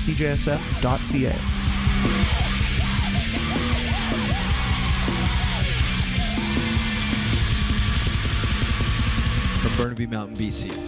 cjsf.ca. From Burnaby Mountain, BC.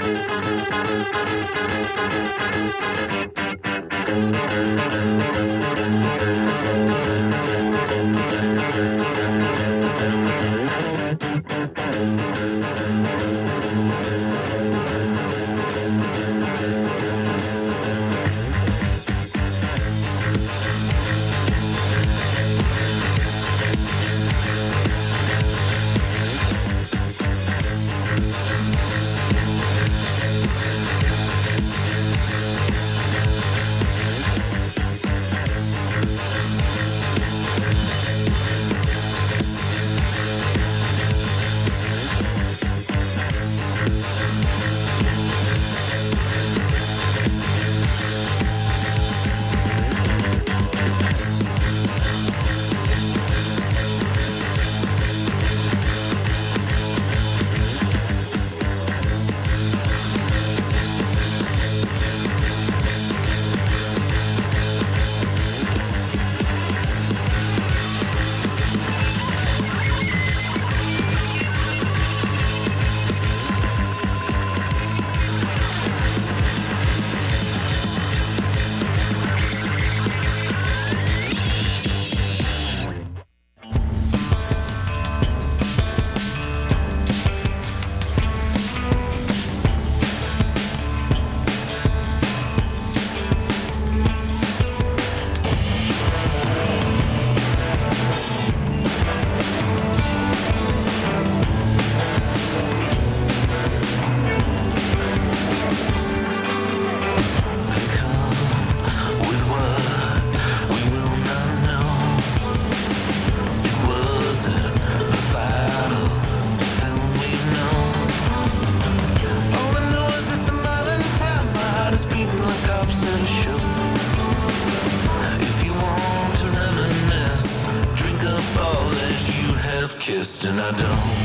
And I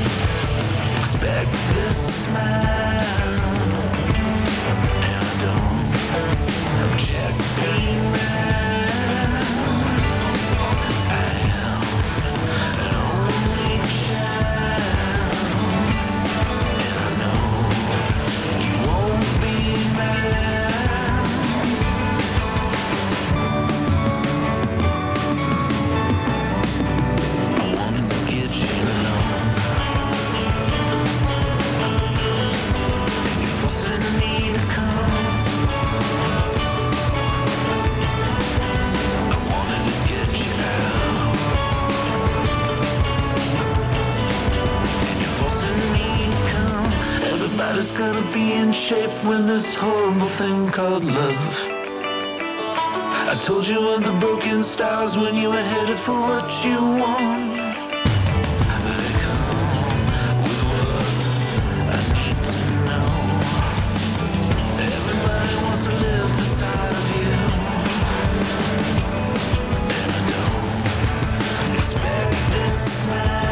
don't expect this smile, and I don't check being round. I am an only child, and I know you won't be mine. I wanted to get you alone. Everybody's gotta be in shape with this horrible thing called love. I told you of the broken stars when you were headed for what you want. They come with what I need to know. Everybody wants to live beside of you, and I don't expect this smile.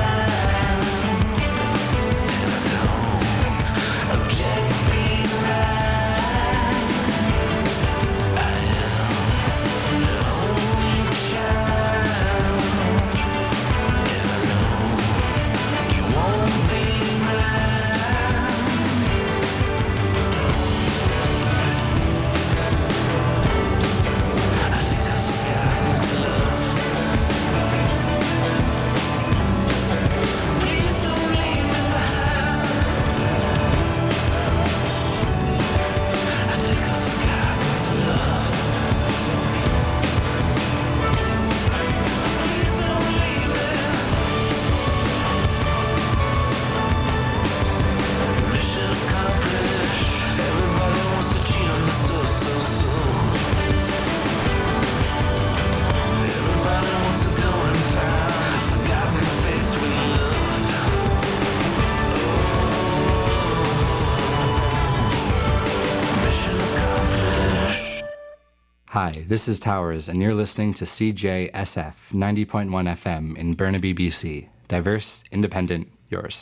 Hi, this is Towers, and you're listening to CJSF 90.1 FM in Burnaby, BC. Diverse, independent, yours.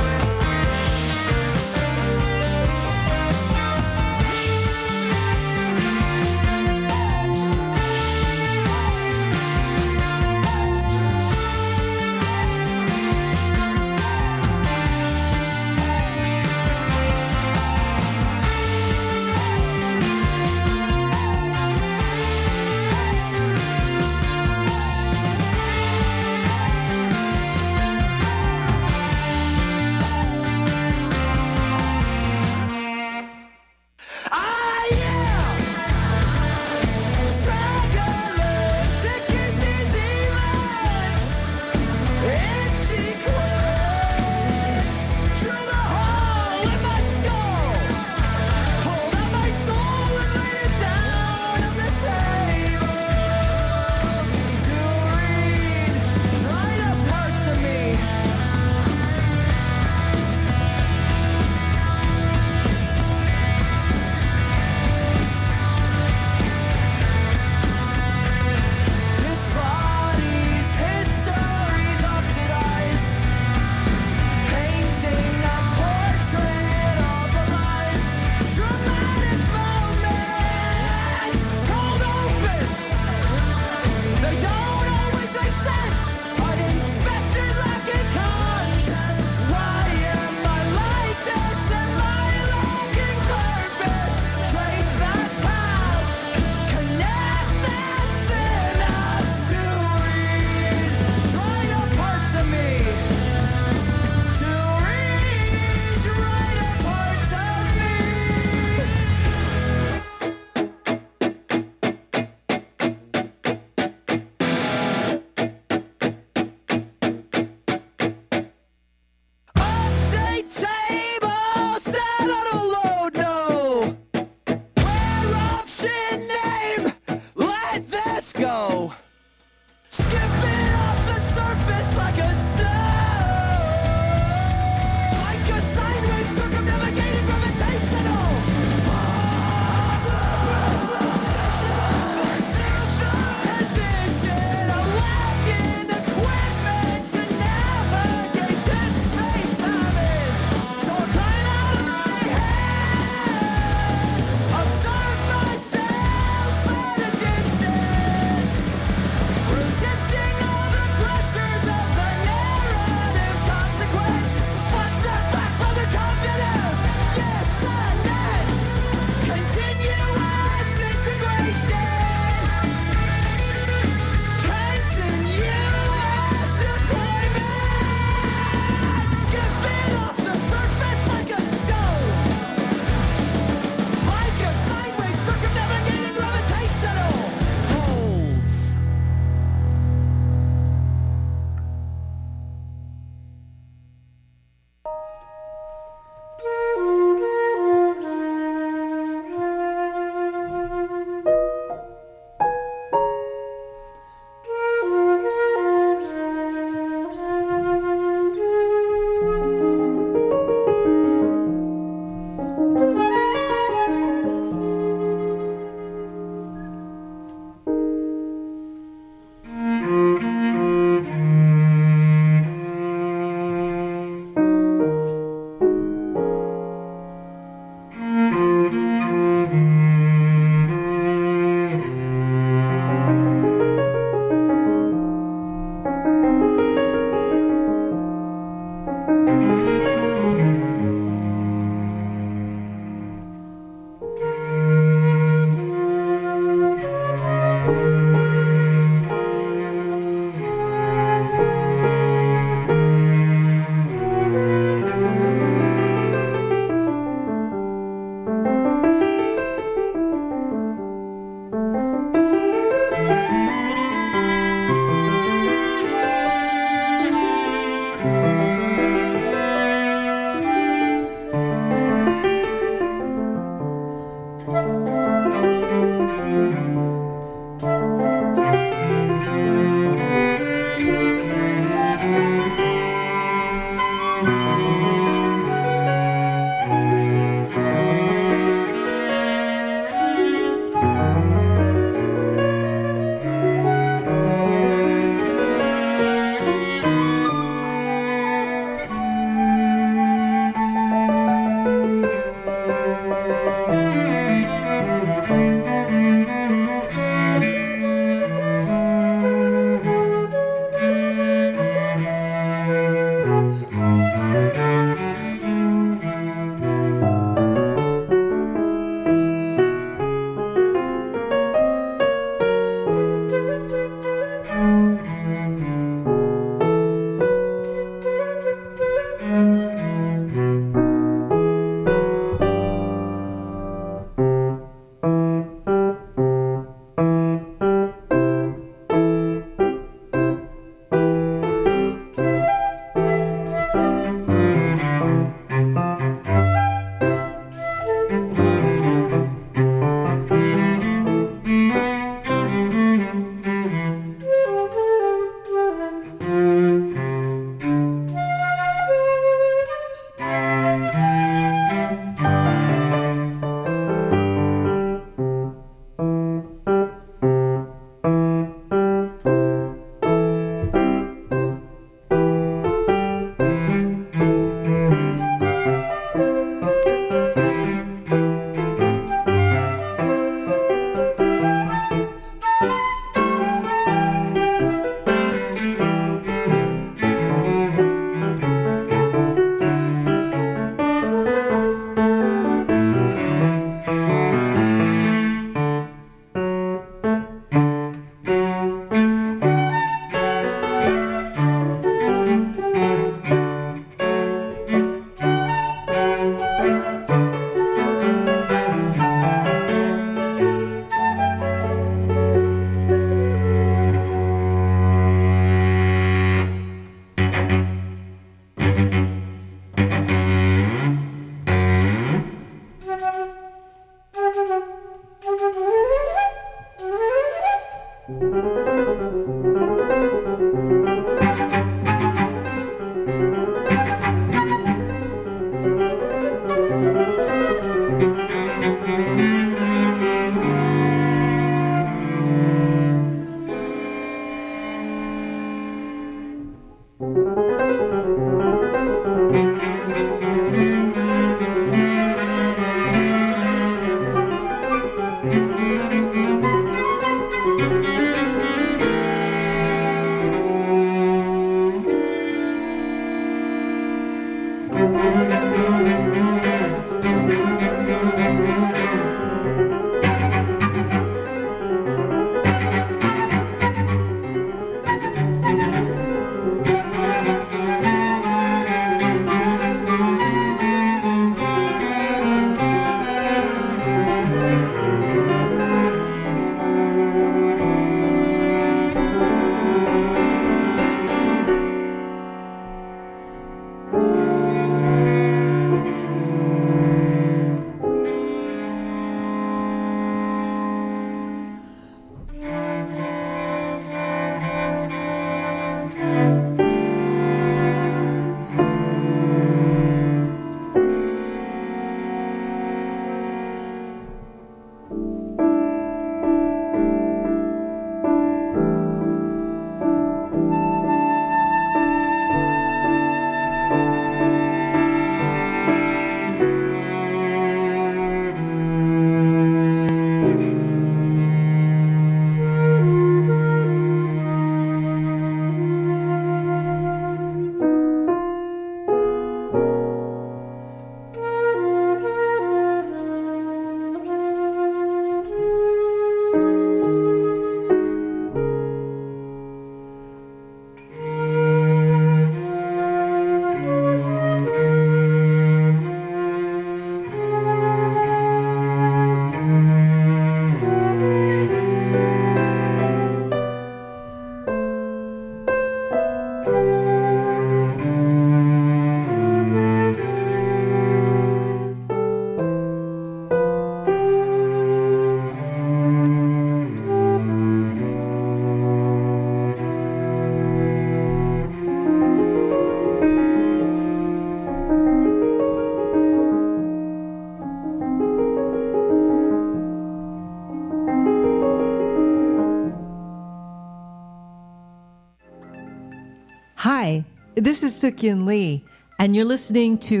Hi, this is Suk-Yin Lee, and you're listening to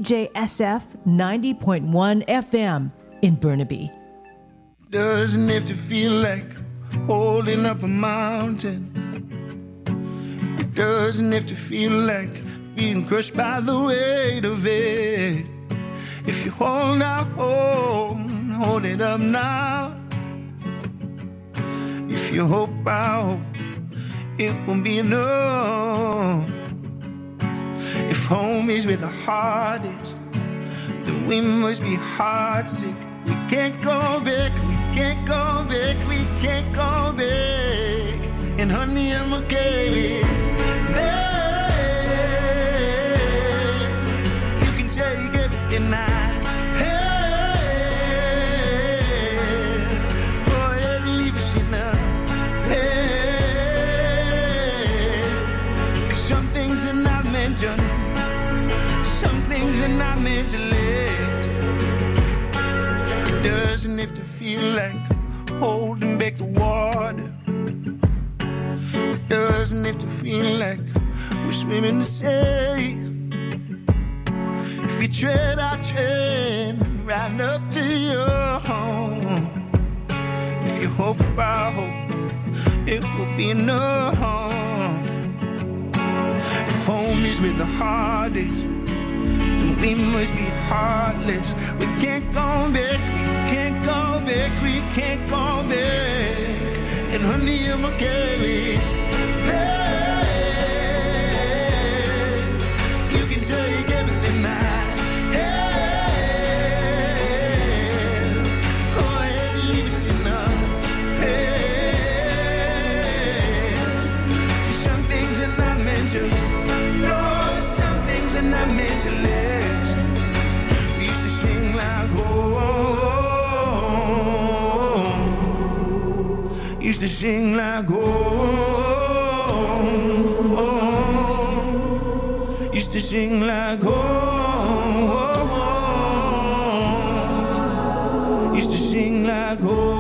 CJSF 90.1 FM in Burnaby. Doesn't have to feel like holding up a mountain. It doesn't have to feel like being crushed by the weight of it. If you hold out hope, hold it up now. If you hope out, it won't be enough. If home is where the heart is, then we must be heartsick. We can't go back, we can't go back, we can't go back. And honey, I'm okay there. You can take everything I have. Go ahead and leave us in the past. 'Cause some things are not meant to, some things are not meant to last. It doesn't have to feel like holding back the water. It doesn't have to feel like we're swimming to say. If you tread our train right up to your home, if you hope our hope, it will be enough. If home is where the heart is, then we must be heartless. We can't go back, we can't go back, we can't go back. And honey, I'm okay. You can take everything I have. Go ahead and leave us in the past. 'Cause some things are not meant to, no, some things are not meant to last. We used to sing like, oh, used to sing like oh, oh. Used to sing like oh, oh, oh. Used to sing like oh.